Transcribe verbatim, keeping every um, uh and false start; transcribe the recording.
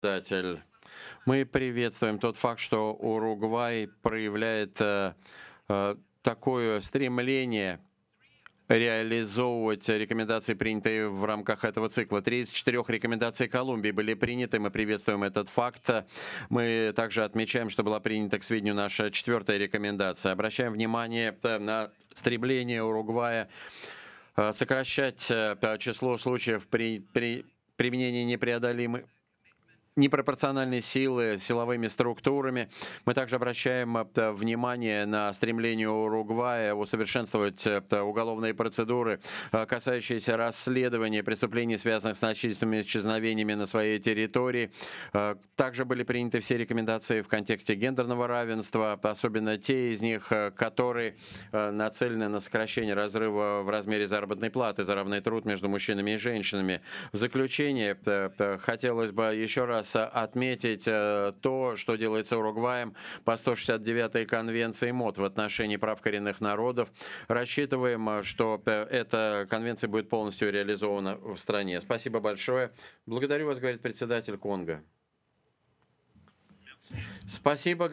председатель. Мы приветствуем тот факт, что Уругвай проявляет э, э, такое стремление реализовывать рекомендации, принятые в рамках этого цикла. тридцать четыре рекомендаций Колумбии были приняты, мы приветствуем этот факт. Мы также отмечаем, что была принята к сведению наша четвертая рекомендация. Обращаем внимание э, на стремление Уругвая э, сокращать э, число случаев при, при применении непреодолимых непропорциональной силы силовыми структурами. Мы также обращаем э, внимание на стремление Уругвая усовершенствовать э, уголовные процедуры, э, касающиеся расследования преступлений, связанных с насильственными исчезновениями на своей территории. Э, Также были приняты все рекомендации в контексте гендерного равенства, особенно те из них, э, которые э, нацелены на сокращение разрыва в размере заработной платы за равный труд между мужчинами и женщинами. В заключение э, э, хотелось бы еще раз отметить э, то, что делается Уругваем по сто шестьдесят девятой конвенции МОД в отношении прав коренных народов. Рассчитываем, э, что э, эта конвенция будет полностью реализована в стране. Спасибо большое. Благодарю вас, говорит председатель Конго. Спасибо.